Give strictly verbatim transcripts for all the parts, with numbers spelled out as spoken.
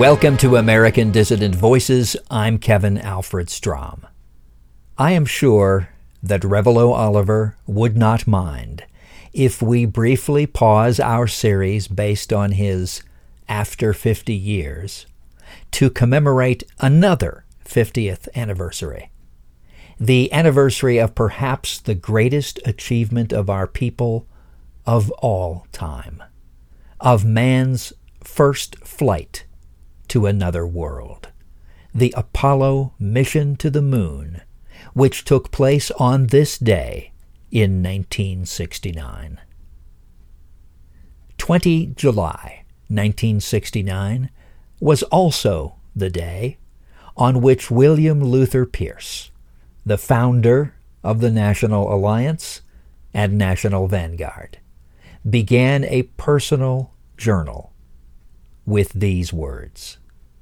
Welcome to American Dissident Voices. I'm Kevin Alfred Strom. I am sure that Revelo Oliver would not mind if we briefly pause our series based on his After fifty Years to commemorate another fiftieth anniversary. The anniversary of perhaps the greatest achievement of our people of all time, of man's first flight to another world, the Apollo mission to the moon, which took place on this day in nineteen sixty-nine. the twentieth of July, nineteen sixty-nine, was also the day on which William Luther Pierce, the founder of the National Alliance and National Vanguard, began a personal journal with these words.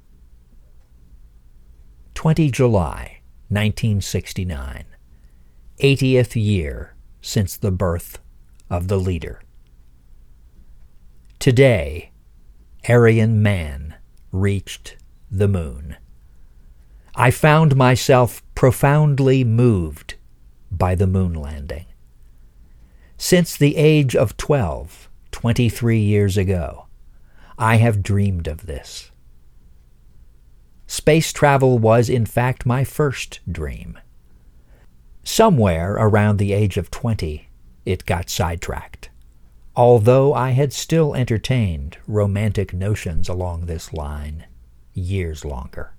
the twentieth of July, nineteen sixty-nine, eightieth year since the birth of the leader. Today, Aryan man reached the moon. I found myself profoundly moved by the moon landing. Since the age of twelve, twenty-three years ago, I have dreamed of this. Space travel was, in fact, my first dream. Somewhere around the age of twenty, it got sidetracked, although I had still entertained romantic notions along this line years longer.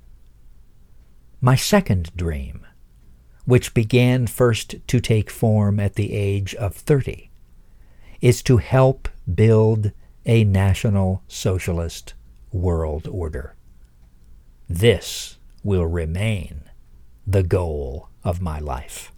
My second dream, which began first to take form at the age of thirty, is to help build a National Socialist world order. This will remain the goal of my life.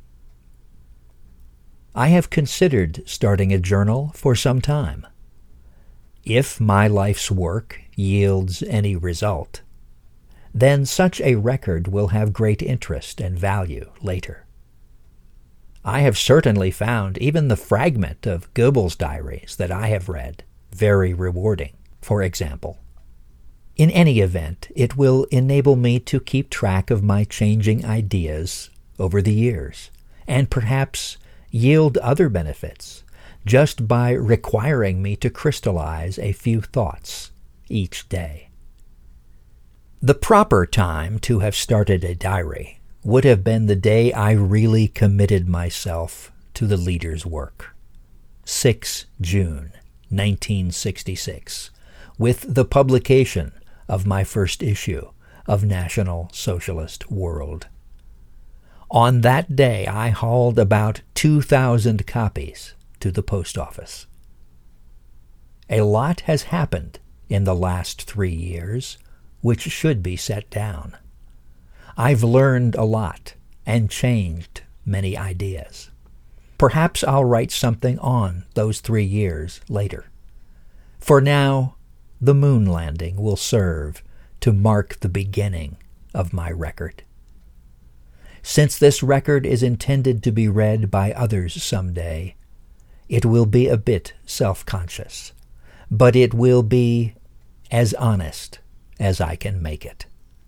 I have considered starting a journal for some time. If my life's work yields any result, then such a record will have great interest and value later. I have certainly found even the fragment of Goebbels' diaries that I have read very rewarding, for example. In any event, it will enable me to keep track of my changing ideas over the years, and perhaps yield other benefits just by requiring me to crystallize a few thoughts each day. The proper time to have started a diary would have been the day I really committed myself to the leader's work. the sixth of June, nineteen sixty-six, with the publication of my first issue of National Socialist World. On that day, I hauled about two thousand copies to the post office. A lot has happened in the last three years, which should be set down. I've learned a lot and changed many ideas. Perhaps I'll write something on those three years later. For now, the moon landing will serve to mark the beginning of my record. Since this record is intended to be read by others someday, it will be a bit self-conscious, but it will be as honest as I can make it.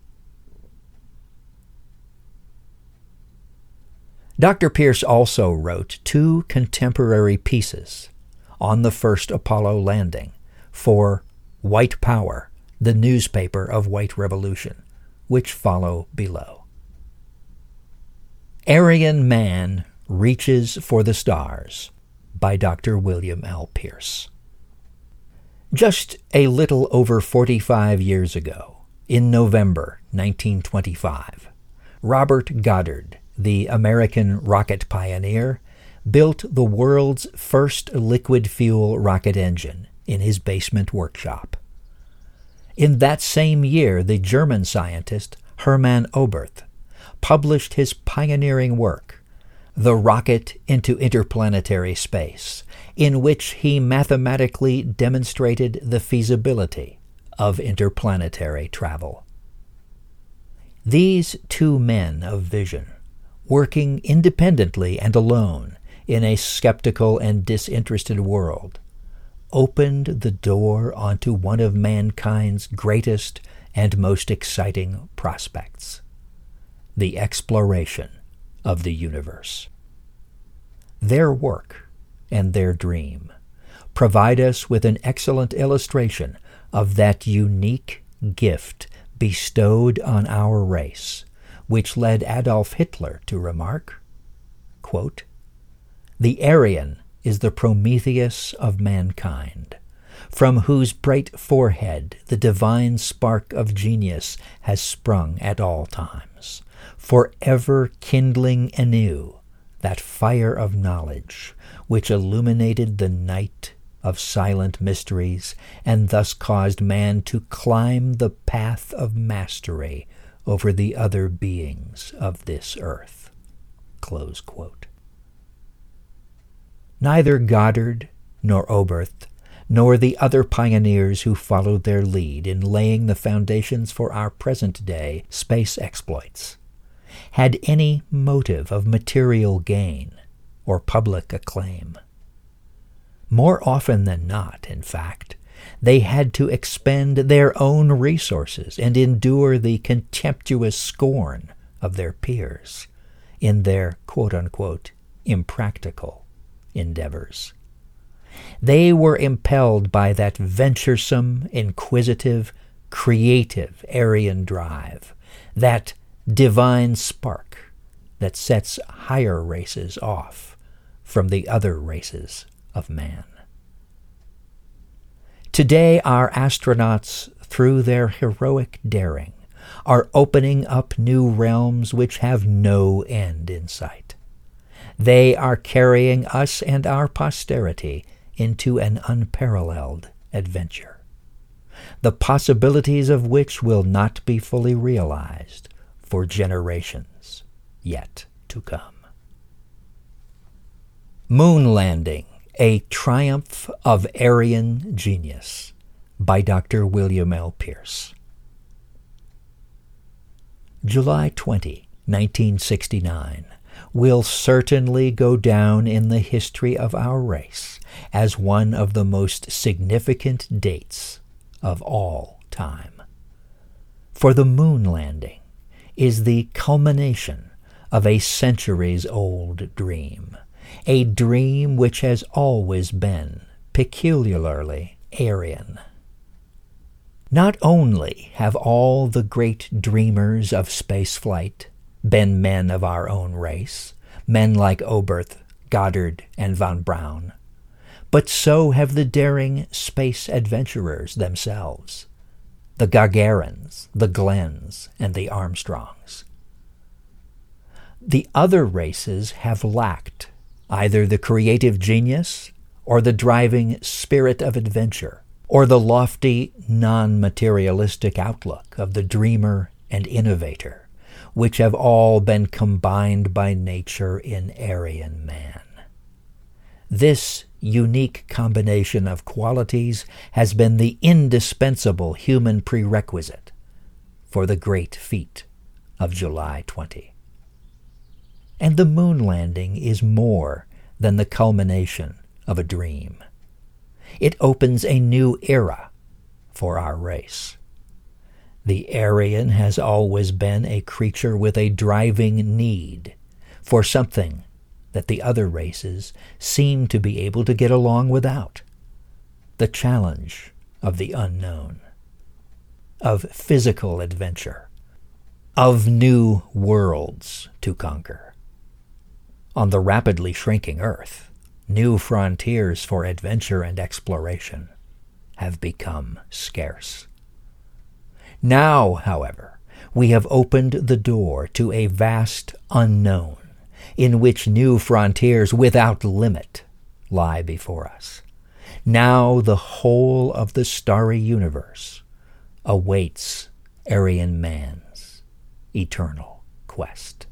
Doctor Pierce also wrote two contemporary pieces on the first Apollo landing for White Power, the newspaper of White Revolution, which follow below. Aryan Man Reaches for the Stars by Doctor William L. Pierce. Just a little over forty-five years ago, in November nineteen twenty-five, Robert Goddard, the American rocket pioneer, built the world's first liquid-fuel rocket engine in his basement workshop. In that same year, the German scientist Hermann Oberth published his pioneering work, The Rocket into Interplanetary Space, in which he mathematically demonstrated the feasibility of interplanetary travel. These two men of vision, working independently and alone in a skeptical and disinterested world, opened the door onto one of mankind's greatest and most exciting prospects, the exploration of the universe. Their work and their dream provide us with an excellent illustration of that unique gift bestowed on our race, which led Adolf Hitler to remark, quote, "The Aryan is the Prometheus of mankind, from whose bright forehead the divine spark of genius has sprung at all times, forever kindling anew that fire of knowledge which illuminated the night of silent mysteries and thus caused man to climb the path of mastery over the other beings of this earth." Close quote. Neither Goddard nor Oberth nor the other pioneers who followed their lead in laying the foundations for our present-day space exploits had any motive of material gain or public acclaim. More often than not, in fact, they had to expend their own resources and endure the contemptuous scorn of their peers in their quote-unquote impractical endeavors. They were impelled by that venturesome, inquisitive, creative Aryan drive, that divine spark that sets higher races off from the other races of man. Today our astronauts, through their heroic daring, are opening up new realms which have no end in sight. They are carrying us and our posterity into an unparalleled adventure, the possibilities of which will not be fully realized for generations yet to come. Moon Landing, A Triumph of Aryan Genius, by Doctor William L. Pierce. July twentieth, nineteen sixty-nine, will certainly go down in the history of our race as one of the most significant dates of all time. For the moon landing is the culmination of a centuries-old dream, a dream which has always been peculiarly Aryan. Not only have all the great dreamers of spaceflight been men of our own race, men like Oberth, Goddard, and von Braun, but so have the daring space adventurers themselves, the Gagarins, the Glens, and the Armstrongs. The other races have lacked either the creative genius or the driving spirit of adventure, or the lofty, non-materialistic outlook of the dreamer and innovator, which have all been combined by nature in Aryan man. This unique combination of qualities has been the indispensable human prerequisite for the great feat of July twentieth. And the moon landing is more than the culmination of a dream. It opens a new era for our race. The Aryan has always been a creature with a driving need for something that the other races seem to be able to get along without: the challenge of the unknown, of physical adventure, of new worlds to conquer. On the rapidly shrinking Earth, new frontiers for adventure and exploration have become scarce. Now, however, we have opened the door to a vast unknown in which new frontiers without limit lie before us. Now the whole of the starry universe awaits Aryan man's eternal quest.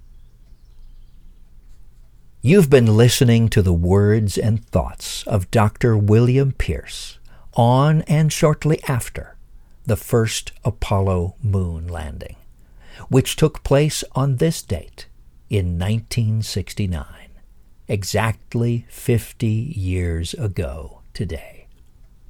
You've been listening to the words and thoughts of Doctor William Pierce on and shortly after the first Apollo moon landing, which took place on this date in nineteen sixty-nine, exactly fifty years ago today.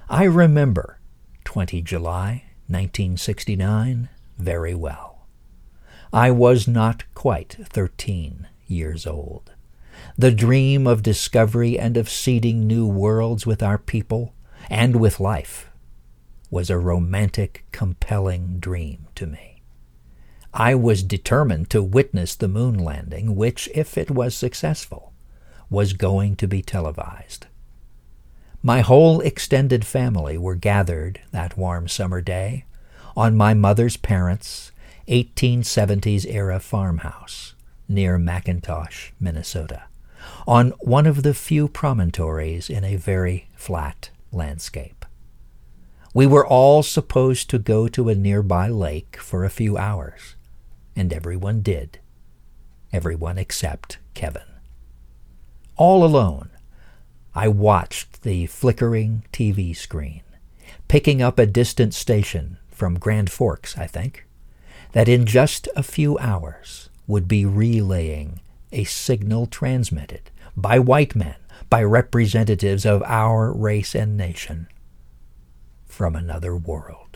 I remember the twentieth of July, nineteen sixty-nine, very well. I was not quite thirteen years old. The dream of discovery and of seeding new worlds with our people and with life was a romantic, compelling dream to me. I was determined to witness the moon landing, which, if it was successful, was going to be televised. My whole extended family were gathered that warm summer day on my mother's parents' eighteen seventies-era farmhouse near McIntosh, Minnesota, on one of the few promontories in a very flat landscape. We were all supposed to go to a nearby lake for a few hours, and everyone did. Everyone except Kevin. All alone, I watched the flickering T V screen, picking up a distant station from Grand Forks, I think, that in just a few hours would be relaying a signal transmitted by white men, by representatives of our race and nation, from another world.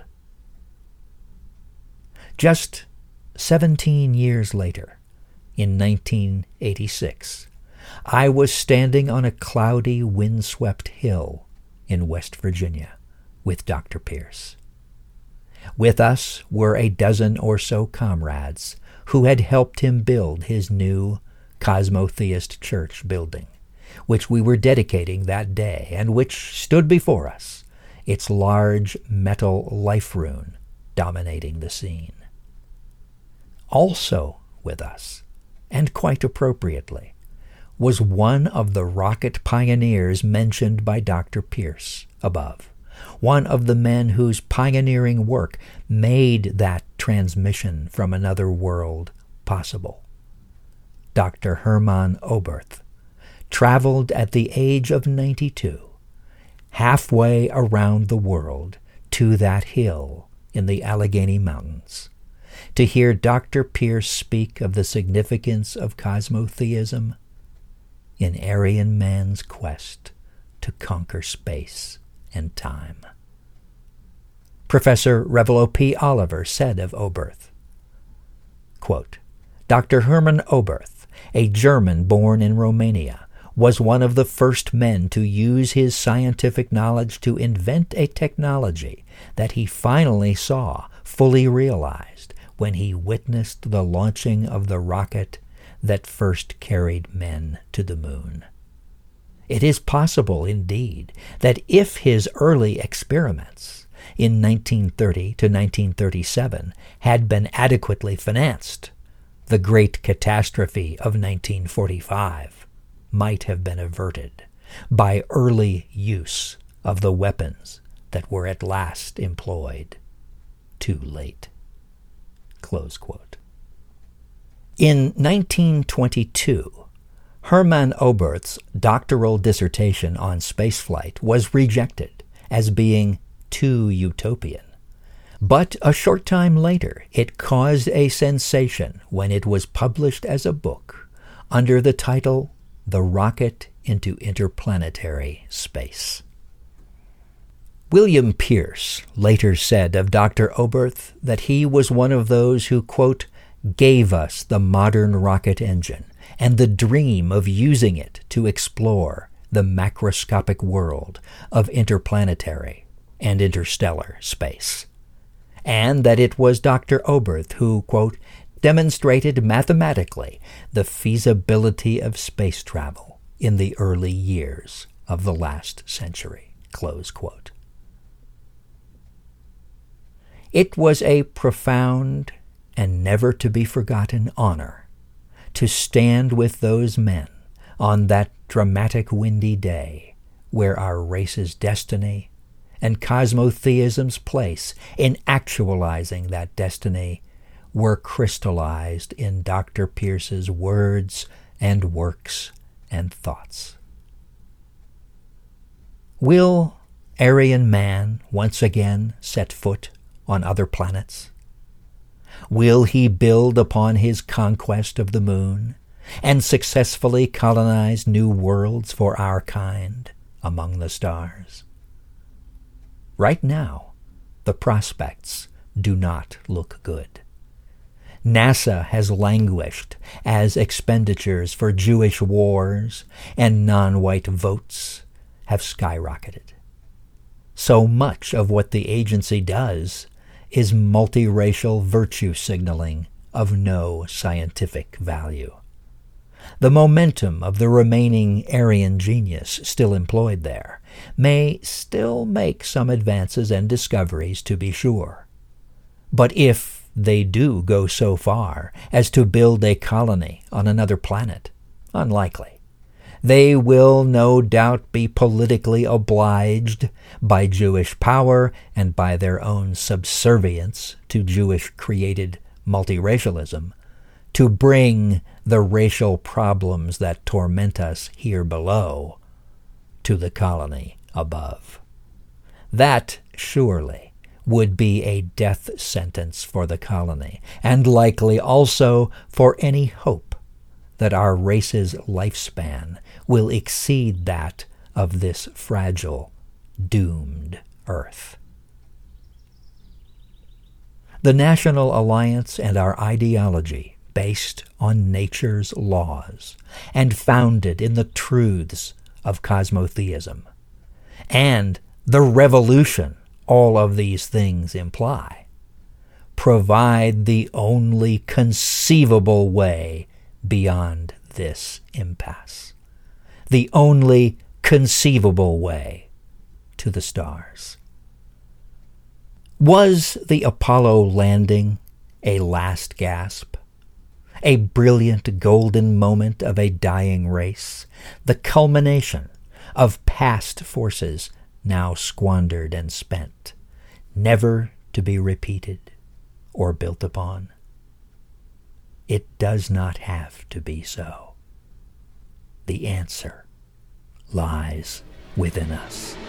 Just seventeen years later, in nineteen eighty-six, I was standing on a cloudy, windswept hill in West Virginia with Doctor Pierce. With us were a dozen or so comrades who had helped him build his new Cosmotheist church building, which we were dedicating that day and which stood before us, its large metal life rune dominating the scene. Also with us, and quite appropriately, was one of the rocket pioneers mentioned by Doctor Pierce above, one of the men whose pioneering work made that transmission from another world possible. Doctor Hermann Oberth traveled at the age of ninety-two, halfway around the world to that hill in the Allegheny Mountains, to hear Doctor Pierce speak of the significance of cosmotheism in Aryan man's quest to conquer space and time. Professor Revelo P. Oliver said of Oberth, quote, Doctor Hermann Oberth, a German born in Romania, was one of the first men to use his scientific knowledge to invent a technology that he finally saw fully realized when he witnessed the launching of the rocket that first carried men to the moon. It is possible, indeed, that if his early experiments in nineteen thirty to nineteen thirty-seven had been adequately financed, the great catastrophe of nineteen forty-five might have been averted by early use of the weapons that were at last employed too late. Close quote. In nineteen twenty-two, Hermann Oberth's doctoral dissertation on spaceflight was rejected as being too utopian. But a short time later, it caused a sensation when it was published as a book under the title The Rocket into Interplanetary Space. William Pierce later said of Doctor Oberth that he was one of those who, quote, gave us the modern rocket engine and the dream of using it to explore the macroscopic world of interplanetary and interstellar space, and that it was Doctor Oberth who, quote, demonstrated mathematically the feasibility of space travel in the early years of the last century, close quote. It was a profound and never-to-be-forgotten honor to stand with those men on that dramatic windy day where our race's destiny and cosmotheism's place in actualizing that destiny were crystallized in Doctor Pierce's words and works and thoughts. Will Aryan man once again set foot on other planets? Will he build upon his conquest of the moon and successfully colonize new worlds for our kind among the stars? right now, the prospects do not look good. NASA has languished as expenditures for Jewish wars and non-white votes have skyrocketed. So much of what the agency does is multiracial virtue signaling of no scientific value. The momentum of the remaining Aryan genius still employed there may still make some advances and discoveries, to be sure. But if they do go so far as to build a colony on another planet, unlikely. They will no doubt be politically obliged by Jewish power and by their own subservience to Jewish-created multiracialism to bring the racial problems that torment us here below to the colony above. That, surely, would be a death sentence for the colony, and likely also for any hope that our race's lifespan will exceed that of this fragile, doomed Earth. The National Alliance and our ideology, based on nature's laws and founded in the truths of cosmotheism, and the revolution all of these things imply, provide the only conceivable way beyond this impasse, the only conceivable way to the stars. Was the Apollo landing a last gasp, a brilliant golden moment of a dying race, the culmination of past forces now squandered and spent, never to be repeated or built upon? It does not have to be so. The answer lies within us.